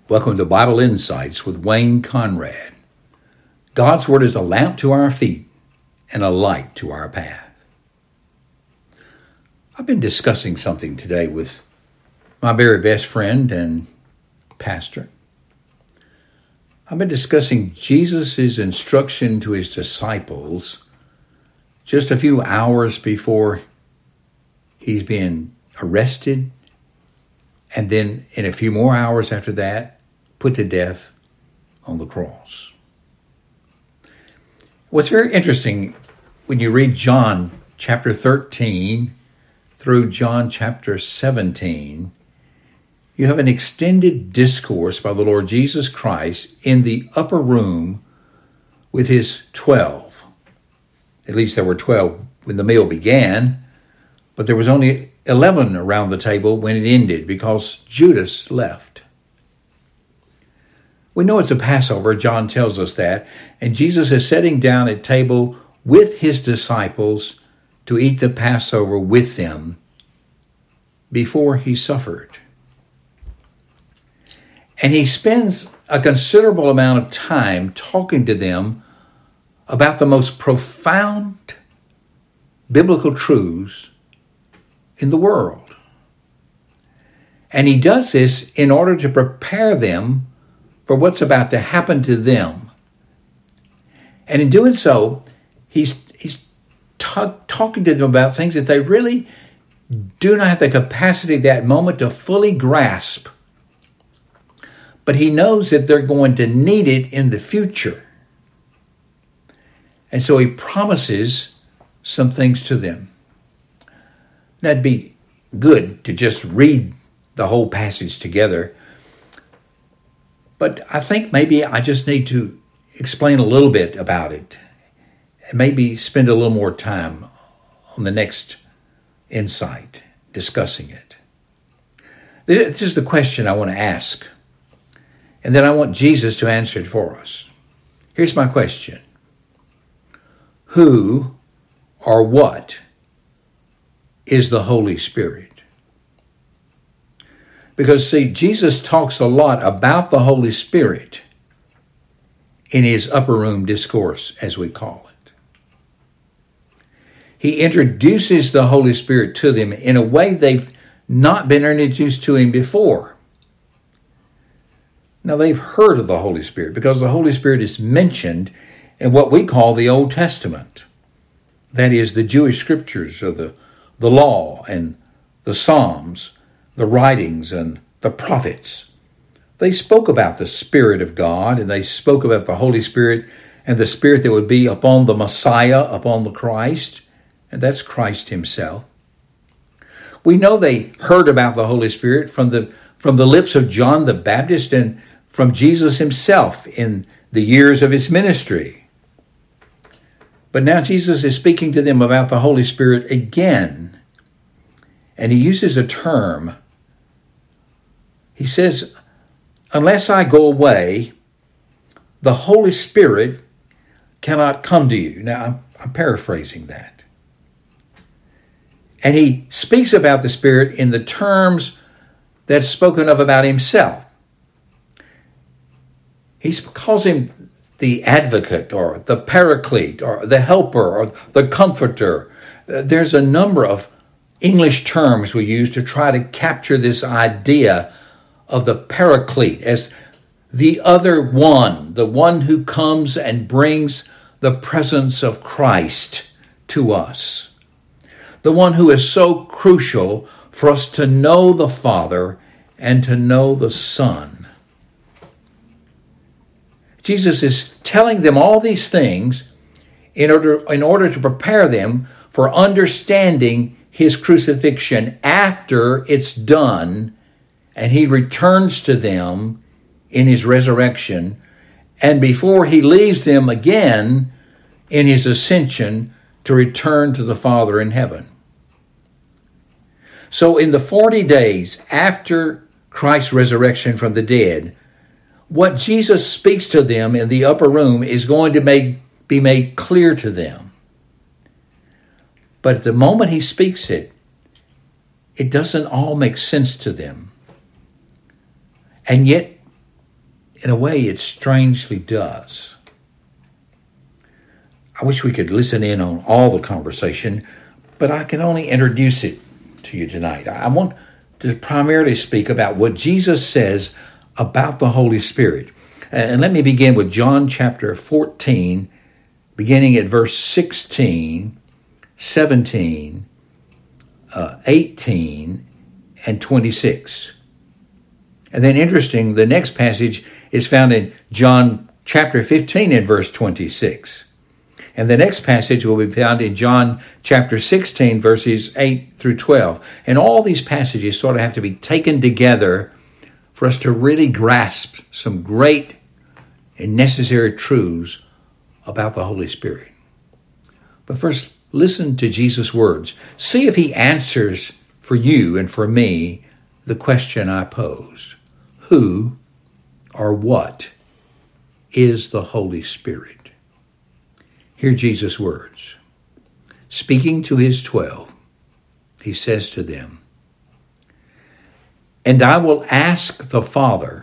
Welcome to Bible Insights with Wayne Conrad. God's Word is a lamp to our feet and a light to our path. I've been discussing something today with my very best friend and pastor. I've been discussing Jesus' instruction to his disciples just a few hours before he's been arrested, and then in a few more hours after that, put to death on the cross. What's very interesting when you read John chapter 13 through John chapter 17, you have an extended discourse by the Lord Jesus Christ in the upper room with his 12. At least there were 12 when the meal began, but there was only 11 around the table when it ended because Judas left. We know it's a Passover, John tells us that, and Jesus is sitting down at table with his disciples to eat the Passover with them before he suffered. And he spends a considerable amount of time talking to them about the most profound biblical truths in the world. And he does this in order to prepare them for what's about to happen to them. And in doing so, he's talking to them about things that they really do not have the capacity at that moment to fully grasp. But he knows that they're going to need it in the future. And so he promises some things to them. That'd be good to just read the whole passage together. But I think maybe I just need to explain a little bit about it and maybe spend a little more time on the next insight discussing it. This is the question I want to ask, and then I want Jesus to answer it for us. Here's my question. Who or what is the Holy Spirit? Because, see, Jesus talks a lot about the Holy Spirit in his upper room discourse, as we call it. He introduces the Holy Spirit to them in a way they've not been introduced to him before. Now, they've heard of the Holy Spirit because the Holy Spirit is mentioned in what we call the Old Testament. That is, the Jewish scriptures of the law and the Psalms, the writings and the prophets. They spoke about the Spirit of God, and they spoke about the Holy Spirit and the Spirit that would be upon the Messiah, upon the Christ, and that's Christ himself. We know they heard about the Holy Spirit from the lips of John the Baptist and from Jesus himself in the years of his ministry. But now Jesus is speaking to them about the Holy Spirit again, and he uses a term. He says, unless I go away, the Holy Spirit cannot come to you. Now, I'm paraphrasing that. And he speaks about the Spirit in the terms that's spoken of about himself. He calls him the advocate or the paraclete or the helper or the comforter. There's a number of English terms we use to try to capture this idea of the paraclete as the other one, the one who comes and brings the presence of Christ to us. The one who is so crucial for us to know the Father and to know the Son. Jesus is telling them all these things in order to prepare them for understanding his crucifixion after it's done and he returns to them in his resurrection, and before he leaves them again in his ascension to return to the Father in heaven. So in the 40 days after Christ's resurrection from the dead, what Jesus speaks to them in the upper room is going to be made clear to them. But at the moment he speaks it, it doesn't all make sense to them. And yet, In a way, it strangely does. I wish we could listen in on all the conversation, but I can only introduce it to you tonight. I want to primarily speak about what Jesus says about the Holy Spirit. And let me begin with John chapter 14, beginning at verse 16, 17, 18, and 26. And then interesting, the next passage is found in John chapter 15 and verse 26. And the next passage will be found in John chapter 16, verses 8 through 12. And all these passages sort of have to be taken together for us to really grasp some great and necessary truths about the Holy Spirit. But first, listen to Jesus' words. See if he answers for you and for me the question I posed. Who or what is the Holy Spirit? Hear Jesus' words. Speaking to his 12, he says to them, "And I will ask the Father,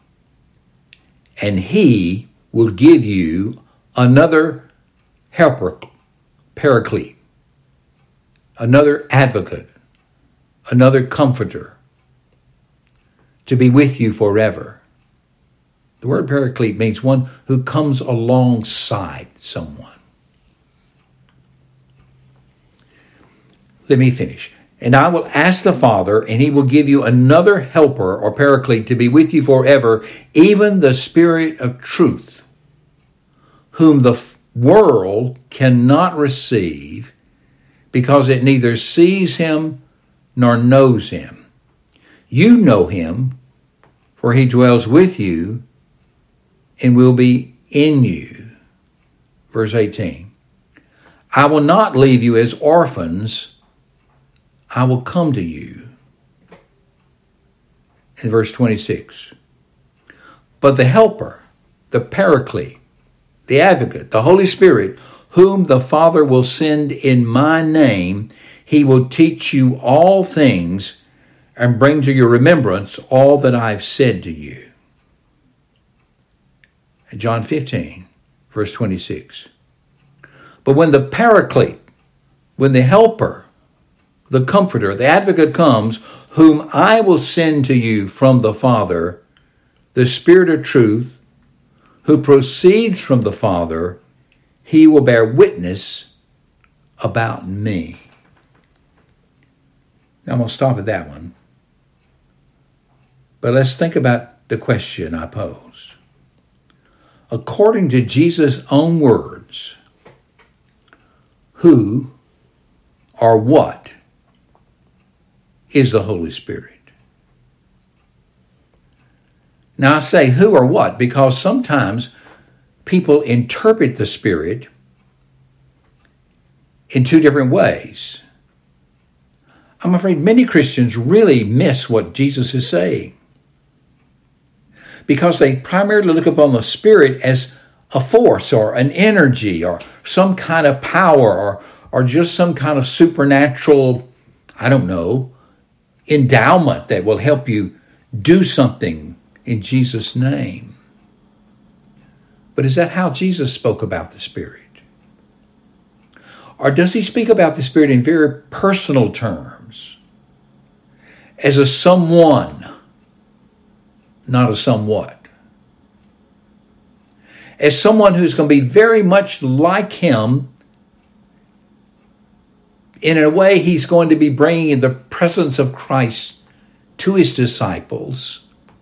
and he will give you another helper, paraclete, another advocate, another comforter, to be with you forever." The word paraclete means one who comes alongside someone. Let me finish. "And I will ask the Father, and he will give you another helper or paraclete to be with you forever, even the Spirit of truth, whom the world cannot receive, because it neither sees him nor knows him. You know him, for he dwells with you and will be in you." Verse 18. "I will not leave you as orphans. I will come to you." In verse 26. "But the Helper, the Paraclete, the Advocate, the Holy Spirit, whom the Father will send in my name, he will teach you all things and bring to your remembrance all that I have said to you." John 15, verse 26. "But when the Paraclete, when the Helper, the Comforter, the Advocate comes, whom I will send to you from the Father, the Spirit of truth, who proceeds from the Father, he will bear witness about me." Now I'm going to stop at that one. But let's think about the question I posed. According to Jesus' own words, who or what is the Holy Spirit? Now I say who or what because sometimes people interpret the Spirit in two different ways. I'm afraid many Christians really miss what Jesus is saying, because they primarily look upon the Spirit as a force or an energy or some kind of power or just some kind of supernatural, endowment that will help you do something in Jesus' name. But is that how Jesus spoke about the Spirit? Or does he speak about the Spirit in very personal terms, as a someone, not a somewhat? As someone who's going to be very much like him. In a way, he's going to be bringing the presence of Christ to his disciples.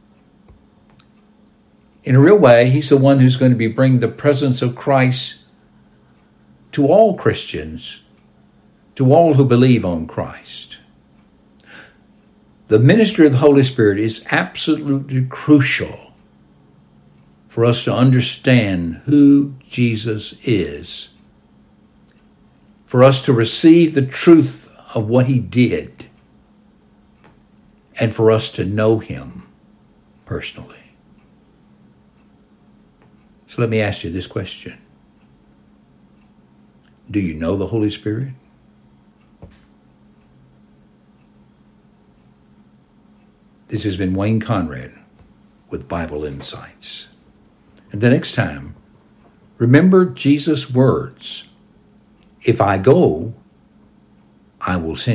In a real way, he's the one who's going to be bringing the presence of Christ to all Christians, to all who believe on Christ. The ministry of the Holy Spirit is absolutely crucial for us to understand who Jesus is, for us to receive the truth of what he did, and for us to know him personally. So let me ask you this question. Do you know the Holy Spirit? This has been Wayne Conrad with Bible insights. And the next time, remember Jesus' words, "If I go, I will send